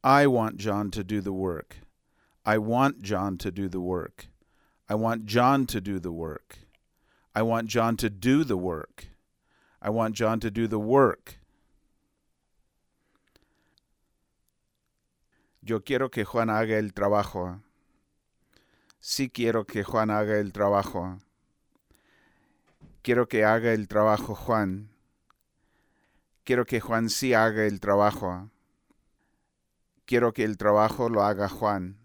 I want John to do the work. I want John to do the work. I want John to do the work. I want John to do the work. I want John to do the work. Yo quiero que Juan haga el trabajo. Sí quiero que Juan haga el trabajo. Quiero que haga el trabajo Juan. Quiero que Juan sí haga el trabajo. Quiero que el trabajo lo haga Juan.